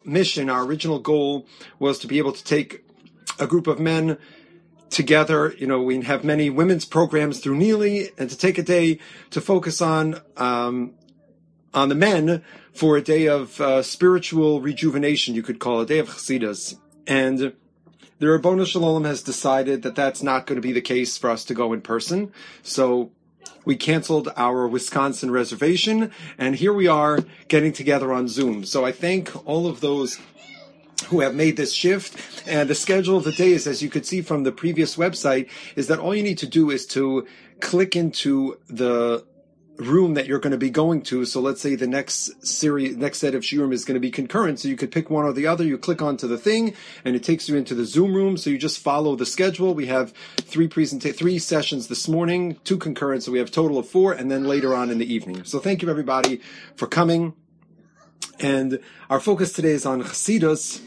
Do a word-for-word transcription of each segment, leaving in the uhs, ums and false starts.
mission, our original goal was to be able to take a group of men together. You know, we have many women's programs through Neely, and to take a day to focus on um, on the men for a day of uh, spiritual rejuvenation, you could call it, a day of Chassidus. And the Ribono Shel Olam has decided that that's not going to be the case for us to go in person. So we canceled our Wisconsin reservation, and here we are getting together on Zoom. So I thank all of those who have made this shift. And the schedule of the days, as you could see from the previous website, is that all you need to do is to click into the room that you're going to be going to. So let's say the next series, next set of shiurim is going to be concurrent. So you could pick one or the other. You click onto the thing and it takes you into the Zoom room. So you just follow the schedule. We have three presenta- three sessions this morning, two concurrent. So we have a total of four, and then later on in the evening. So thank you everybody for coming. And our focus today is on Chassidus.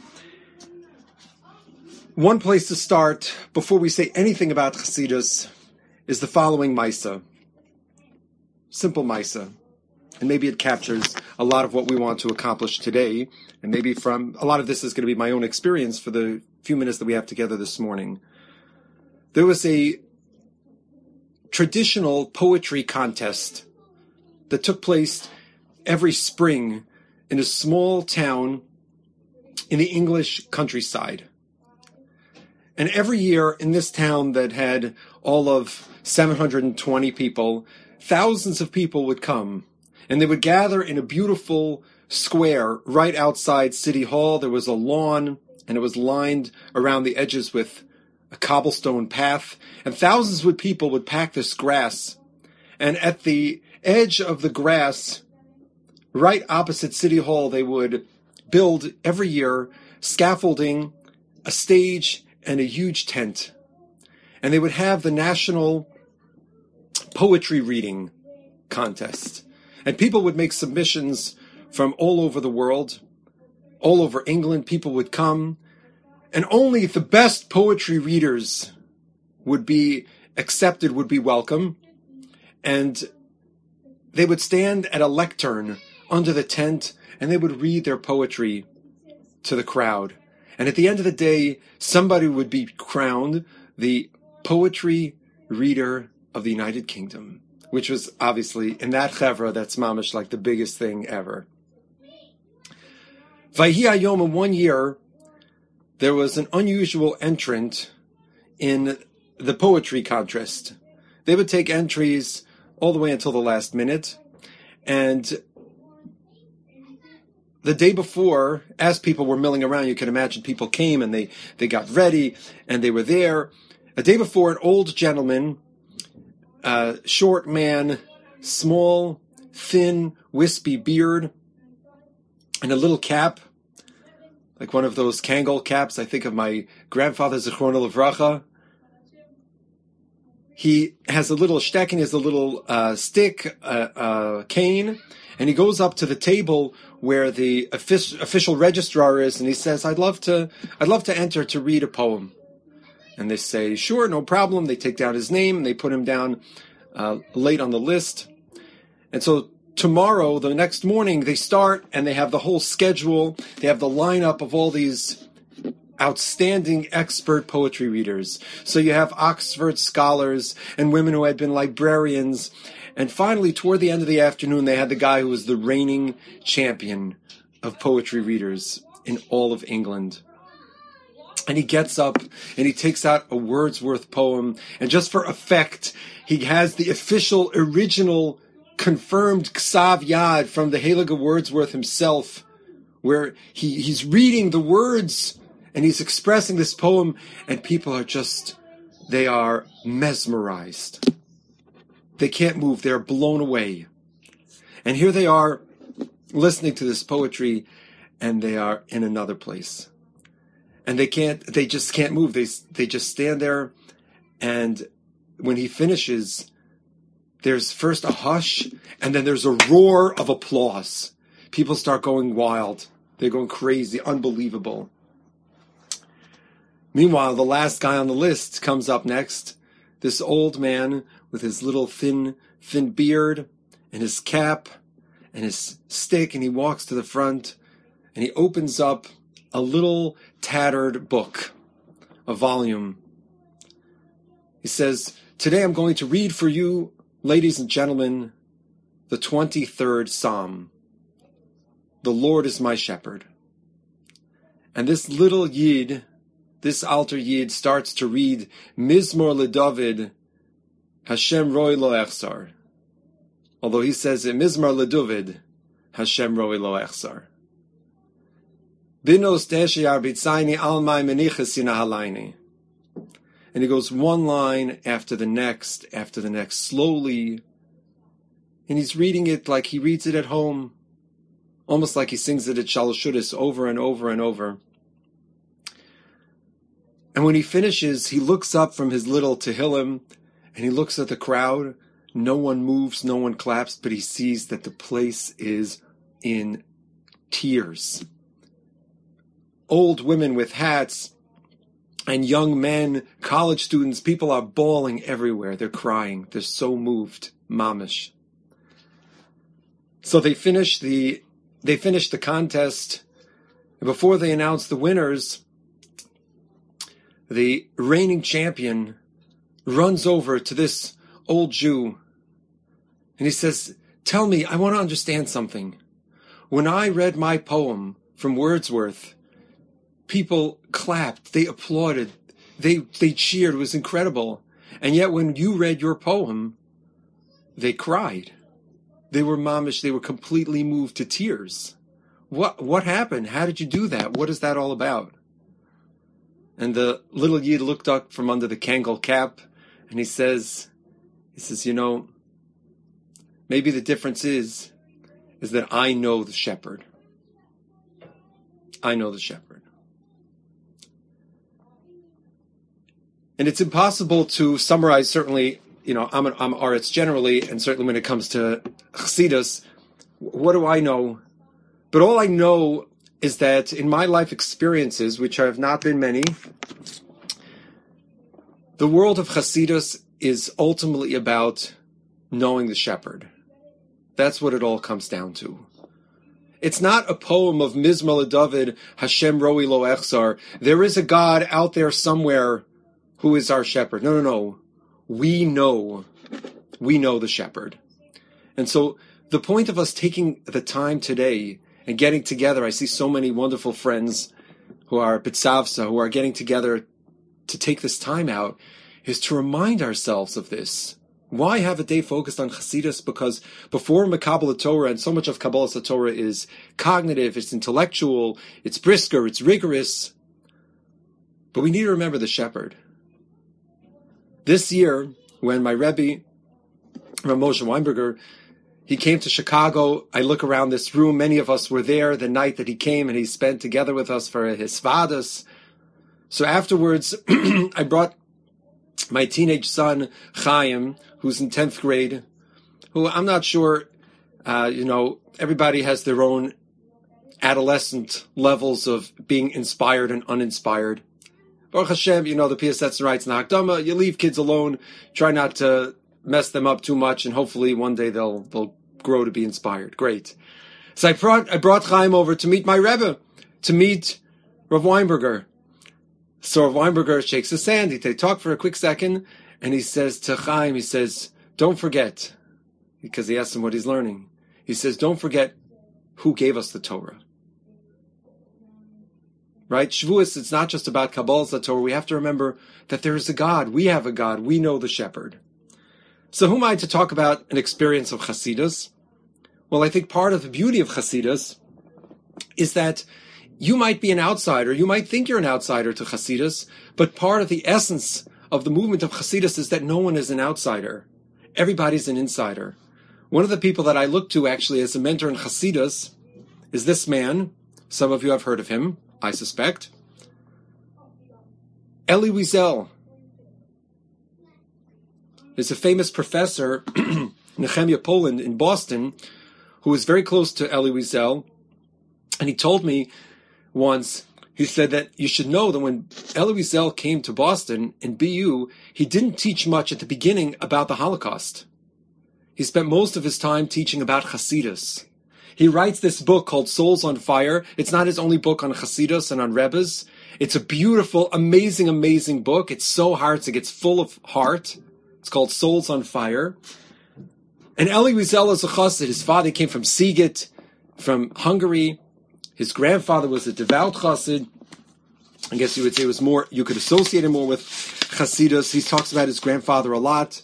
One place to start before we say anything about Chassidus is the following Maisa. Simple Maisa. And maybe it captures a lot of what we want to accomplish today. And maybe from a lot of this is going to be my own experience for the few minutes that we have together this morning. There was a traditional poetry contest that took place every spring in a small town in the English countryside. And every year in this town that had all of seven hundred twenty people, thousands of people would come, and they would gather in a beautiful square right outside City Hall. There was a lawn, and it was lined around the edges with a cobblestone path, and thousands of people would pack this grass. And at the edge of the grass, right opposite City Hall, they would build every year scaffolding, a stage, and a huge tent. And they would have the national poetry reading contest. And people would make submissions from all over the world, all over England. People would come, and only the best poetry readers would be accepted, would be welcome. And they would stand at a lectern under the tent, and they would read their poetry to the crowd. And at the end of the day, somebody would be crowned the poetry reader of the United Kingdom, which was obviously, in that chevra, that's mamish like the biggest thing ever. Vayhi Hayom, in one year, there was an unusual entrant in the poetry contest. They would take entries all the way until the last minute, and the day before, as people were milling around, you can imagine people came and they, they got ready and they were there. A day before, an old gentleman, uh, short man, small, thin, wispy beard, and a little cap, like one of those Kangol caps. I think of my grandfather, Zichrono Livracha. He has a little shtek, and he has a little uh, stick, uh, uh, cane, and he goes up to the table where the offic- official registrar is, and he says, I'd love to, I'd love to enter to read a poem. And they say, sure, no problem. They take down his name, and they put him down uh, late on the list. And so tomorrow, the next morning, they start, and they have the whole schedule. They have the lineup of all these outstanding expert poetry readers. So you have Oxford scholars and women who had been librarians. And finally, toward the end of the afternoon, they had the guy who was the reigning champion of poetry readers in all of England. And he gets up and he takes out a Wordsworth poem. And just for effect, he has the official, original, confirmed Ksav Yad from the Heilige Wordsworth himself, where he, he's reading the words and he's expressing this poem, and people are just, they are mesmerized. They can't move. They're blown away. And here they are listening to this poetry, and they are in another place. And they can't, they just can't move. They, they just stand there. And when he finishes, there's first a hush, and then there's a roar of applause. People start going wild. They're going crazy, unbelievable. Meanwhile, the last guy on the list comes up next. This old man with his little thin, thin beard and his cap and his stick, and he walks to the front, and he opens up a little tattered book, a volume. He says, "Today I'm going to read for you, ladies and gentlemen, the twenty-third Psalm. The Lord is my shepherd." And this little Yid, this alter Yid, starts to read Mizmor LeDavid, Hashem roi lo echsar. Although he says it, Mizmor LeDavid, Hashem roi lo echsar. Binos deshi arbitzaini almai meniches yinahalayni. And he goes one line after the next, after the next, slowly. And he's reading it like he reads it at home. Almost like he sings it at Shalosh Shudas over and over and over. And when he finishes, he looks up from his little Tehillim, and he looks at the crowd. No one moves, no one claps, but he sees that the place is in tears. Old women with hats and young men, college students, people are bawling everywhere. They're crying. They're so moved. Mamish. So they finish the they finish the contest, and before they announce the winners, the reigning champion runs over to this old Jew, and he says, "Tell me, I want to understand something. When I read my poem from Wordsworth, people clapped, they applauded, they they cheered, it was incredible. And yet when you read your poem, they cried. They were mamish, they were completely moved to tears. What what happened? How did you do that? What is that all about?" And the little Yid looked up from under the Kangol cap, and he says, he says, you know, maybe the difference is, is that I know the shepherd. I know the shepherd. And it's impossible to summarize, certainly, you know, I'm an I'm Aretz generally, and certainly when it comes to Chassidus, what do I know? But all I know is that in my life experiences, which have not been many, the world of Chassidus is ultimately about knowing the shepherd. That's what it all comes down to. It's not a poem of Mizmor LeDavid, Hashem roi lo echsar. There is a God out there somewhere who is our shepherd. No, no, no. We know, we know the shepherd. And so the point of us taking the time today and getting together, I see so many wonderful friends who are B'tzavsa, who are getting together to take this time out, is to remind ourselves of this. Why have a day focused on Chassidus? Because before Mekabel Torah, and so much of Kabbalas Torah is cognitive, it's intellectual, it's brisker, it's rigorous, but we need to remember the shepherd. This year, when my Rebbe, Rav Moshe Weinberger, he came to Chicago, I look around this room, many of us were there the night that he came, and he spent together with us for his Svadas. So afterwards, I brought my teenage son, Chaim, who's in tenth grade, who I'm not sure, uh, you know, everybody has their own adolescent levels of being inspired and uninspired. Baruch Hashem, you know, the P S S writes in the Hakdama, you leave kids alone, try not to mess them up too much, and hopefully one day they'll they'll grow to be inspired. Great. So I brought I brought Chaim over to meet my Rebbe, to meet Rav Weinberger. So Rav Weinberger shakes his hand, they talk for a quick second, and he says to Chaim, he says, don't forget, because he asked him what he's learning. He says, don't forget who gave us the Torah. Right? Shavuos, it's not just about Kabbalas Torah. We have to remember that there is a God. We have a God. We know the shepherd. So who am I to talk about an experience of Chassidus? Well, I think part of the beauty of Chassidus is that you might be an outsider. You might think you're an outsider to Chassidus, but part of the essence of the movement of Chassidus is that no one is an outsider. Everybody's an insider. One of the people that I look to actually as a mentor in Chassidus is this man. Some of you have heard of him, I suspect. Elie Wiesel is a famous professor, Nehemiah Poland in Boston, who was very close to Elie Wiesel. And he told me once, he said that you should know that when Elie Wiesel came to Boston in B U, he didn't teach much at the beginning about the Holocaust. He spent most of his time teaching about Chassidus. He writes this book called Souls on Fire. It's not his only book on Hasidus and on Rebbes. It's a beautiful, amazing, amazing book. It's so heartsick. It's full of heart. It's called Souls on Fire. And Elie Wiesel is a chassid. His father came from Sighet, from Hungary. His grandfather was a devout chassid. I guess you would say it was more, you could associate him more with Hasidus. He talks about his grandfather a lot.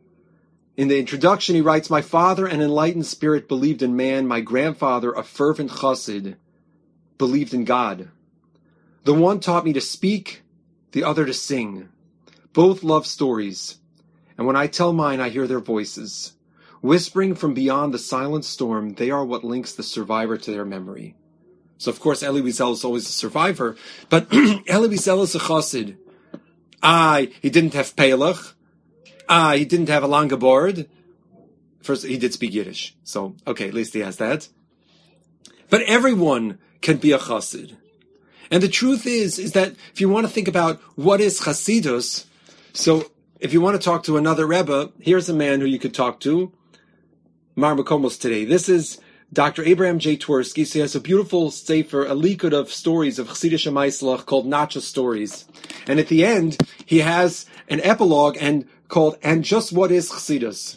In the introduction, he writes, "My father, an enlightened spirit, believed in man. My grandfather, a fervent chassid, believed in God. The one taught me to speak, the other to sing. Both love stories. And when I tell mine, I hear their voices. Whispering from beyond the silent storm, they are what links the survivor to their memory." So, of course, Elie Wiesel is always a survivor, but Elie Wiesel is a chassid. Ah, he didn't have Pelech. Ah, he didn't have a Langeboard. First, he did speak Yiddish, so, okay, at least he has that. But everyone can be a chassid. And the truth is, is that if you want to think about what is Chasidus, so if you want to talk to another Rebbe, here's a man who you could talk to, Mar Makomos today. This is Doctor Abraham J. Twersky. So he has a beautiful sefer, a likud of stories of Chassidish Maislach called Not Just Stories. And at the end, he has an epilogue and called And Just What is Chassidus?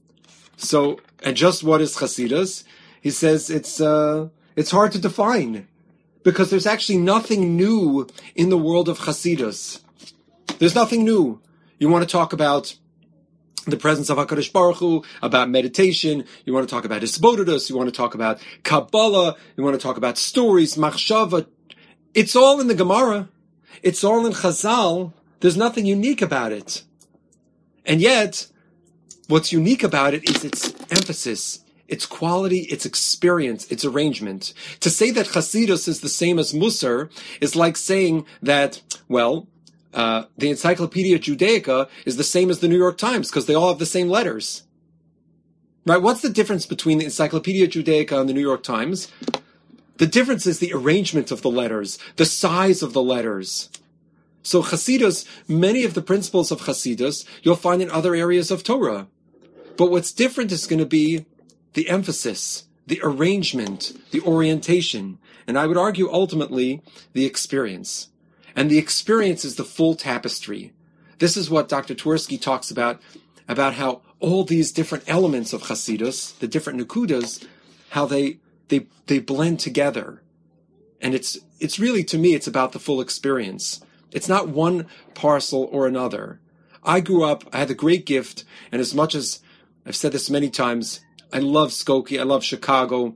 So, and just what is Chassidus? He says it's uh, it's hard to define because there's actually nothing new in the world of Chassidus. There's nothing new. You want to talk about the presence of HaKadosh Baruch Hu, about meditation, you want to talk about Hisbodedus, you want to talk about Kabbalah, you want to talk about stories, Machshava. It's all in the Gemara. It's all in Chazal. There's nothing unique about it. And yet, what's unique about it is its emphasis, its quality, its experience, its arrangement. To say that Chasidus is the same as Musar is like saying that, well, Uh, the Encyclopedia Judaica is the same as the New York Times because they all have the same letters. Right? What's the difference between the Encyclopedia Judaica and the New York Times? The difference is the arrangement of the letters, the size of the letters. So Chasidus, many of the principles of Chasidus, you'll find in other areas of Torah. But what's different is going to be the emphasis, the arrangement, the orientation, and I would argue ultimately the experience. And the experience is the full tapestry. This is what Doctor Twersky talks about, about how all these different elements of Chasidus, the different nukudas, how they they they blend together. And it's it's really, to me, it's about the full experience. It's not one parcel or another. I grew up, I had the great gift, and as much as I've said this many times, I love Skokie, I love Chicago.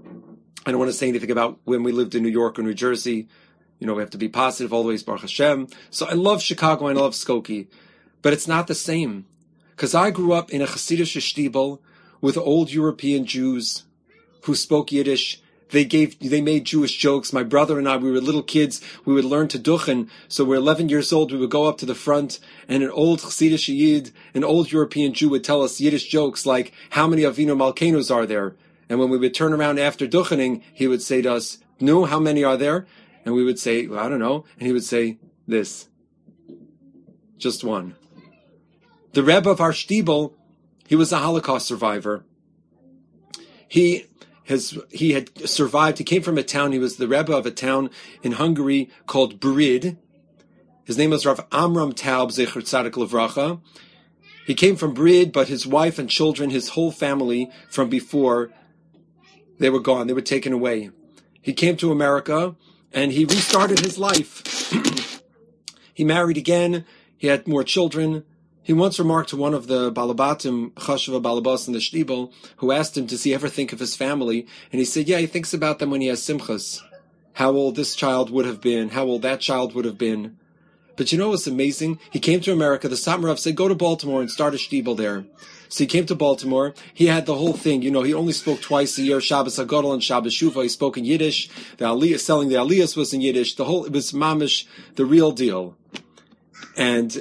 I don't want to say anything about when we lived in New York or New Jersey. You know, we have to be positive always, Baruch Hashem. So I love Chicago and I love Skokie. But it's not the same. Because I grew up in a Hasidic shtibel with old European Jews who spoke Yiddish. They gave, they made Jewish jokes. My brother and I, we were little kids. We would learn to duchen. So we're eleven years old. We would go up to the front and an old Hasidic Yid, an old European Jew would tell us Yiddish jokes like, how many Avinu Malkenos are there? And when we would turn around after duchening, he would say to us, no, how many are there? And we would say, well, I don't know. And he would say, this. Just one. The Rebbe of our shtibel, he was a Holocaust survivor. He has, he had survived. He came from a town. He was the Rebbe of a town in Hungary called Brid. His name was Rav Amram Taub, Zecher Tzadik Levracha. He came from Brid, but his wife and children, his whole family from before, they were gone. They were taken away. He came to America, and he restarted his life. He married again. He had more children. He once remarked to one of the Balabatim, Chashva Balabas in the Shtibel, who asked him, does he ever think of his family? And he said, yeah, he thinks about them when he has simchas. How old this child would have been, how old that child would have been. But you know what's amazing? He came to America. The Satmarav said, go to Baltimore and start a Shtibel there. So he came to Baltimore. He had the whole thing. You know, he only spoke twice a year, Shabbos HaGadol and Shabbos Shuvah. He spoke in Yiddish. The Aliyah, selling the Aliyahs was in Yiddish. The whole, it was mamish, the real deal. And,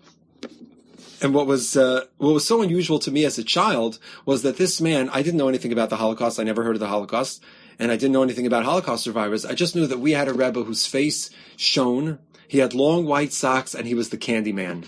and what was, uh, what was so unusual to me as a child was that this man, I didn't know anything about the Holocaust. I never heard of the Holocaust. And I didn't know anything about Holocaust survivors. I just knew that we had a Rebbe whose face shone. He had long white socks and he was the candy man.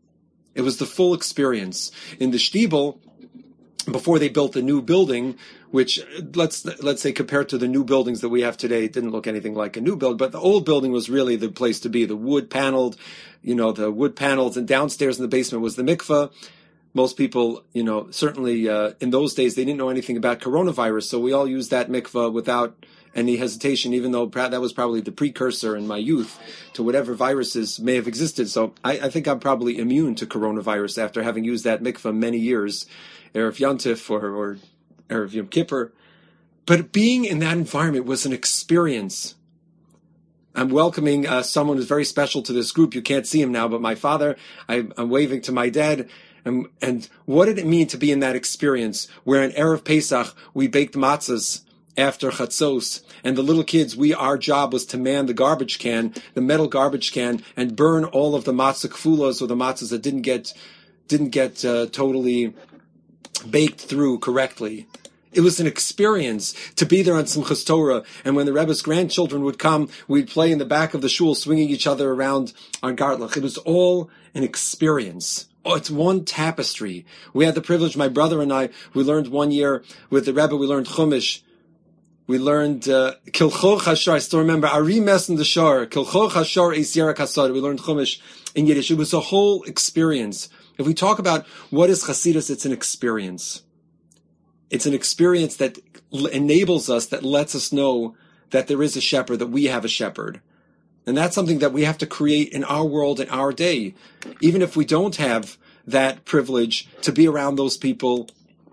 It was the full experience. In the Shtibel, before they built the new building, which let's let's say compared to the new buildings that we have today, it didn't look anything like a new build, but the old building was really the place to be. The wood paneled, you know, the wood panels, and downstairs in the basement was the mikveh. Most people, you know, certainly uh, in those days, they didn't know anything about coronavirus, so we all used that mikveh without any hesitation, even though that was probably the precursor in my youth to whatever viruses may have existed. So I, I think I'm probably immune to coronavirus after having used that mikveh many years, Erev Yantif or, or Erev Yom Kippur. But being in that environment was an experience. I'm welcoming uh, someone who's very special to this group. You can't see him now, but my father, I, I'm waving to my dad. And, and what did it mean to be in that experience where in Erev Pesach we baked matzahs after Chatzos, and the little kids, we our job was to man the garbage can, the metal garbage can, and burn all of the matzah kfulas, or the matzahs that didn't get didn't get uh, totally baked through correctly. It was an experience to be there on Simchas Torah, and when the Rebbe's grandchildren would come, we'd play in the back of the shul, swinging each other around on Gartlach. It was all an experience. Oh, it's one tapestry. We had the privilege, my brother and I, we learned one year with the Rebbe, we learned Chumash. We learned Kilcho Chashar. I still remember Ari Mes in the Shar. Kilcho Chashar Eisira Kasad. We learned Chumash in Yiddish. It was a whole experience. If we talk about what is Hasidus, it's an experience. It's an experience that enables us, that lets us know that there is a shepherd, that we have a shepherd. And that's something that we have to create in our world, in our day. Even if we don't have that privilege to be around those people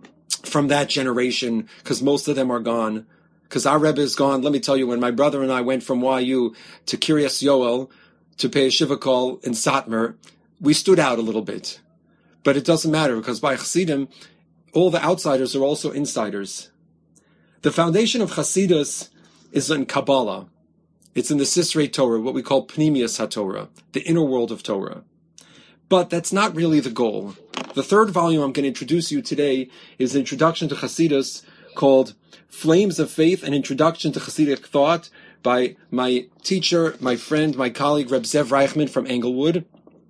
from that generation, because most of them are gone. Because our Rebbe is gone. Let me tell you, when my brother and I went from Y U to Kiryas Yoel to pay a Shiva call in Satmar, we stood out a little bit. But it doesn't matter, because by Chassidim, all the outsiders are also insiders. The foundation of Chassidus is in Kabbalah. It's in the Sisrei Torah, what we call Pnimius HaTorah, the inner world of Torah. But that's not really the goal. The third volume I'm going to introduce you today is an introduction to Chassidus called Flames of Faith, an introduction to Chassidic thought by my teacher, my friend, my colleague, Reb Zev Reichman from Englewood.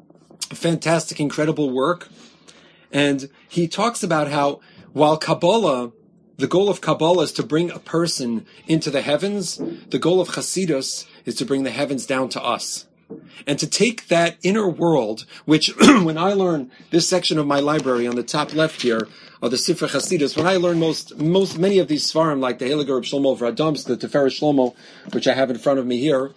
Fantastic, incredible work. And he talks about how while Kabbalah, the goal of Kabbalah is to bring a person into the heavens, the goal of Chassidus is to bring the heavens down to us. And to take that inner world, which when I learn this section of my library on the top left here, of the Sifra Chasidus, when I learn most, most, many of these Svarim, like the Heiliger Reb Shlomo of Radomsk, the Tiferes Shlomo, which I have in front of me here,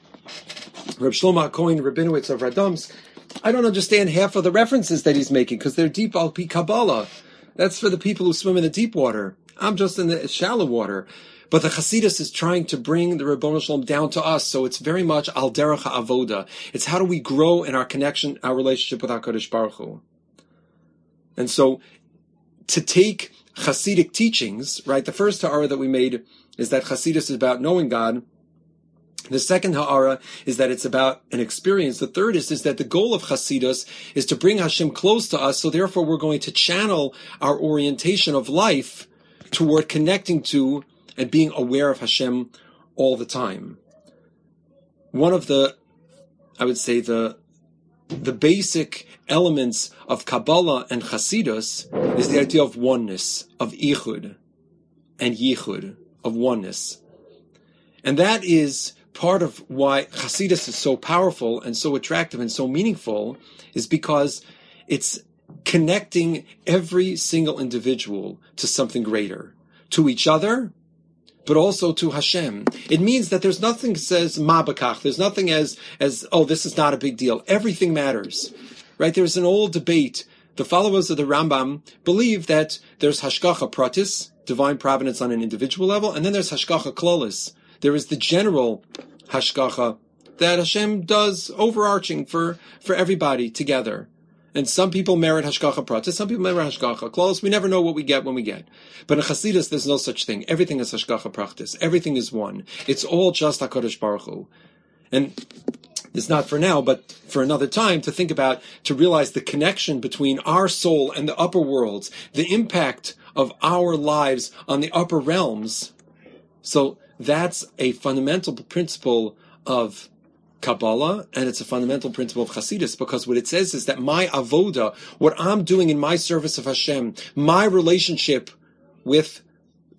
Reb Shlomo HaKohen Rabinowitz of Radomsk, I don't understand half of the references that he's making, because they're deep al pi Kabbalah. That's for the people who swim in the deep water. I'm just in the shallow water. But the Chasidus is trying to bring the Ribbono Shalom down to us, so it's very much al derech ha'avoda. It's how do we grow in our connection, our relationship with HaKadosh Baruch Hu. And so, to take Hasidic teachings, right, the first ha'ara that we made is that Chasidus is about knowing God. The second ha'ara is that it's about an experience. The third is, is that the goal of Chasidus is to bring Hashem close to us, so therefore we're going to channel our orientation of life toward connecting to and being aware of Hashem all the time. One of the, I would say, the the basic elements of Kabbalah and Chasidus is the idea of oneness, of Ichud and Yichud, of oneness. And that is part of why Chasidus is so powerful and so attractive and so meaningful, is because it's connecting every single individual to something greater, to each other, but also to Hashem. It means that there's nothing that says ma b'kach. There's nothing as, as, oh, this is not a big deal. Everything matters, right? There's an old debate. The followers of the Rambam believe that there's hashgacha pratis, divine providence on an individual level, and then there's hashgacha klolis. There is the general hashgacha that Hashem does overarching for, for everybody together. And some people merit hashgacha pratis, some people merit hashgacha klolos. We never know what we get when we get. But in Chasidus, there's no such thing. Everything is hashgacha pratis. Everything is one. It's all just HaKadosh Baruch Hu. And it's not for now, but for another time to think about, to realize the connection between our soul and the upper worlds, the impact of our lives on the upper realms. So that's a fundamental principle of Kabbalah, and it's a fundamental principle of Chasidus, because what it says is that my avoda, what I'm doing in my service of Hashem, my relationship with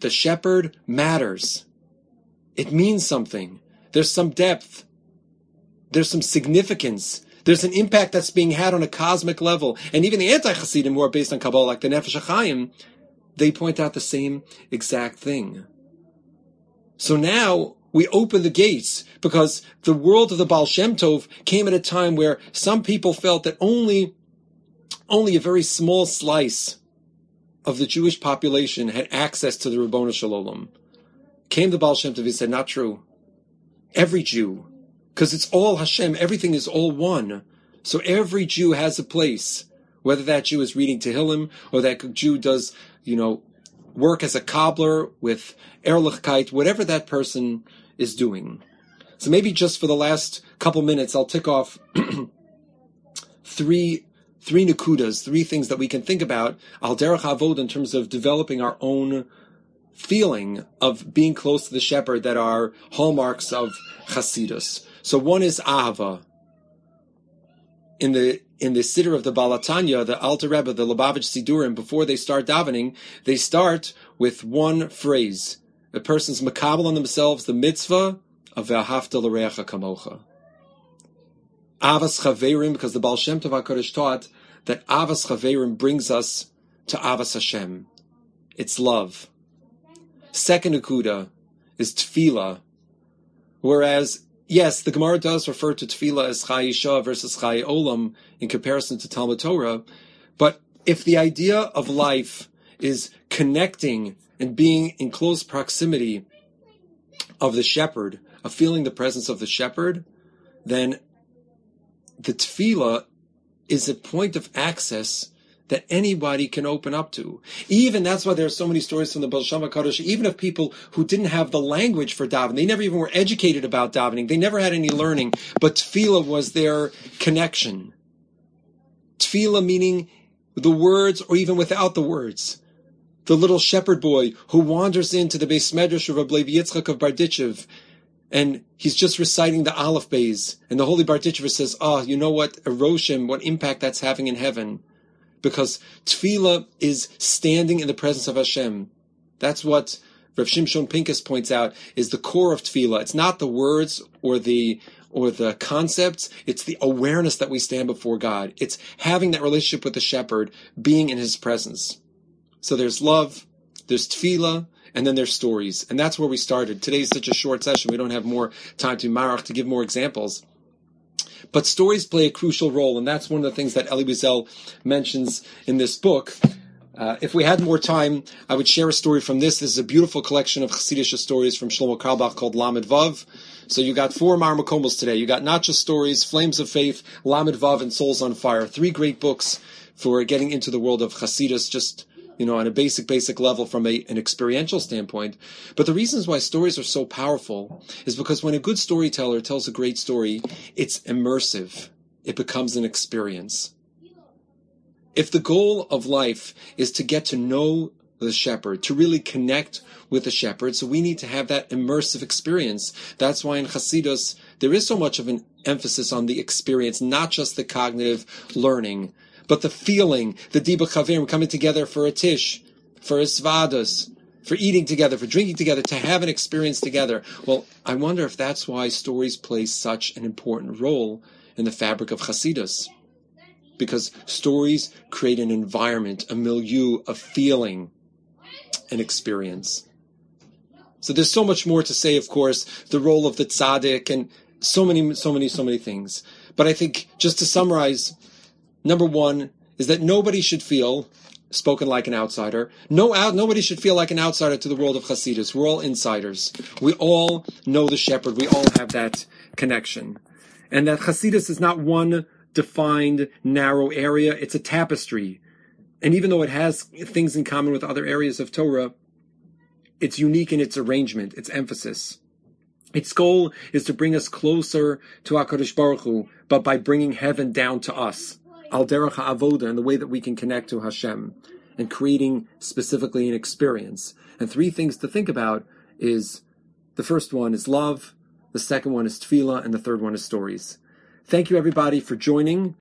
the shepherd matters. It means something. There's some depth. There's some significance. There's an impact that's being had on a cosmic level. And even the anti-Hasidim, who are based on Kabbalah, like the Nefesh HaChaim, they point out the same exact thing. So now we open the gates, because the world of the Baal Shem Tov came at a time where some people felt that only, only a very small slice of the Jewish population had access to the Ribono Shel Olam. Came the Baal Shem Tov, he said, not true. Every Jew, because it's all Hashem, everything is all one. So every Jew has a place, whether that Jew is reading Tehillim, or that Jew does, you know, work as a cobbler with Erlichkeit, whatever that person is doing. So maybe just for the last couple minutes, I'll tick off three three nekudas, three things that we can think about, al derech avod, in terms of developing our own feeling of being close to the shepherd, that are hallmarks of Chasidus. So one is ahava. In the in the Siddur of the Baal HaTanya, the Alter Rebbe, the Lubavitch Sidurim, before they start davening, they start with one phrase. A person's makabel on themselves the mitzvah of Ve'ahavta l'reacha kamocha. Avas Chaverim, because the Baal Shem Tov HaKadosh taught that Avas Chaverim brings us to Avas Hashem. It's love. Second akuda is tefillah. Whereas, yes, the Gemara does refer to tefillah as Chai Isha versus Chai Olam in comparison to Talmud Torah, but if the idea of life is connecting and being in close proximity of the shepherd, of feeling the presence of the shepherd, then the tefillah is a point of access that anybody can open up to. Even, that's why there are so many stories from the Baal Shem HaKadosh, even of people who didn't have the language for davening. They never even were educated about davening. They never had any learning, but tefillah was their connection. Tefillah meaning the words, or even without the words. The little shepherd boy who wanders into the Beis Medrash of Rabbi Levi Yitzchak of Barditchev, and he's just reciting the Aleph Beis, and the Holy Barditchever says, oh, you know what, a Roshim, what impact that's having in heaven. Because tefillah is standing in the presence of Hashem. That's what Rav Shimshon Pincus points out is the core of tefillah. It's not the words or the or the concepts. It's the awareness that we stand before God. It's having that relationship with the shepherd, being in his presence. So there's love, there's tefillah, and then there's stories. And that's where we started. Today's such a short session. We don't have more time to marach to give more examples. But stories play a crucial role, and that's one of the things that Elie Wiesel mentions in this book. Uh, if we had more time, I would share a story from this. This is a beautiful collection of Chassidish stories from Shlomo Carlebach called Lamed Vav. So you got four Mar Makomos today. You got not just stories, Flames of Faith, Lamed Vav, and Souls on Fire. Three great books for getting into the world of Chassidus, just, you know, on a basic, basic level from a, an experiential standpoint. But the reasons why stories are so powerful is because when a good storyteller tells a great story, it's immersive. It becomes an experience. If the goal of life is to get to know the shepherd, to really connect with the shepherd, so we need to have that immersive experience. That's why in Chassidus, there is so much of an emphasis on the experience, not just the cognitive learning, but the feeling, the Diba Chaverim, coming together for a tish, for a svadas, for eating together, for drinking together, to have an experience together. Well, I wonder if that's why stories play such an important role in the fabric of Chassidus. Because stories create an environment, a milieu of feeling and experience. So there's so much more to say, of course, the role of the tzaddik and so many, so many, so many things. But I think just to summarize, number one is that nobody should feel, spoken like an outsider, no out, nobody should feel like an outsider to the world of Chassidus. We're all insiders. We all know the shepherd. We all have that connection. And that Chassidus is not one defined, narrow area. It's a tapestry. And even though it has things in common with other areas of Torah, it's unique in its arrangement, its emphasis. Its goal is to bring us closer to HaKadosh Baruch Hu, but by bringing heaven down to us. Al derech ha'avoda, and the way that we can connect to Hashem, and creating specifically an experience. And three things to think about is, the first one is love, the second one is tefillah, and the third one is stories. Thank you, everybody, for joining.